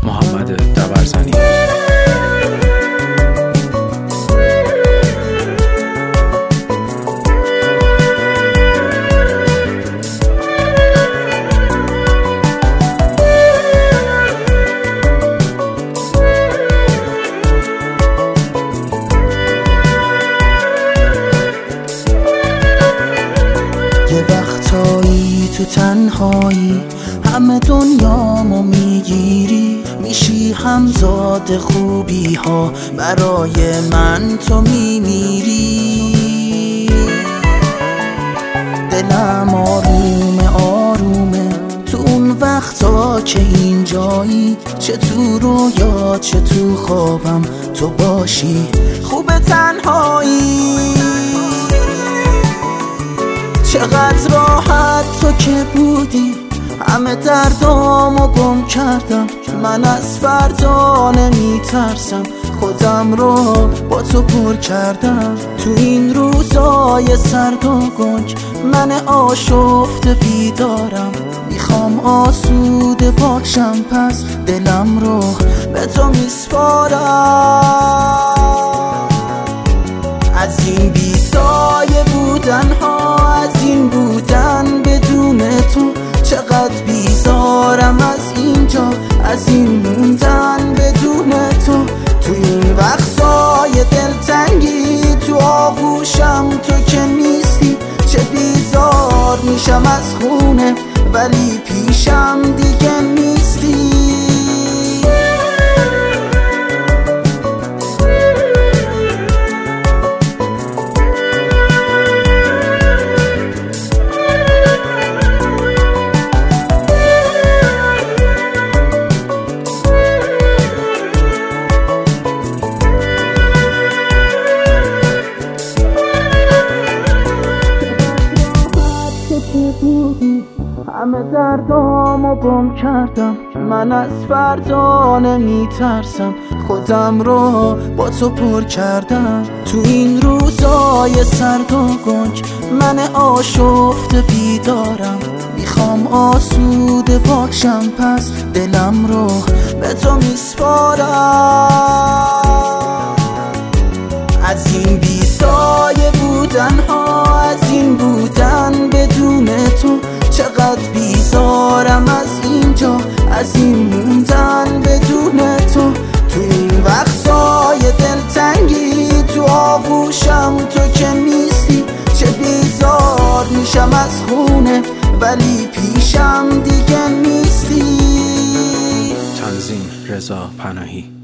محمد دبرزنی. یه وقتایی تو تنهایی همه دنیامو میگیری، میشی همزاد خوبی ها، برای من تو میمیری. دلم آرومه آرومه تو اون وقتا که اینجایی، چه تو رویا چه تو خوابم تو باشی، خوب تنهایی. چقدر راحت تو که بودی، همه دردامو گم کردم. من از فردا نمیترسم، خودم رو با تو پر کردم. تو این روزای سرد و گنگ من آشفته بیدارم، میخوام آسوده باشم، پس دلم رو به تو میسپارم. از این بیسایه بودن ها، از این بودن بدون تو، چقدر بیزارم از اینجا، از این موندن بدون تو. تو این وقتای دلتنگی تو آغوشم تو که نیستی، چه بیزار میشم از خونه ولی پیشم دیگه نیستی. همه دردامو گم کردم، من از فردا نمیترسم، خودم رو با تو پر کردم. تو این روزای سرد و گنگ من آشفته بیدارم، میخوام آسوده باشم، پس دلم رو به تو میسپارم. از این بیسایه بودن ها، از این بودن بدون تو، چقدر بیزارم از اینجا، از این موندن بدون تو. تو این وقتای دلتنگی تو آغوشم تو که نیستی، چه بیزار میشم از خونه ولی پیشم دیگه نیستی. تنظیم رضا پناهی.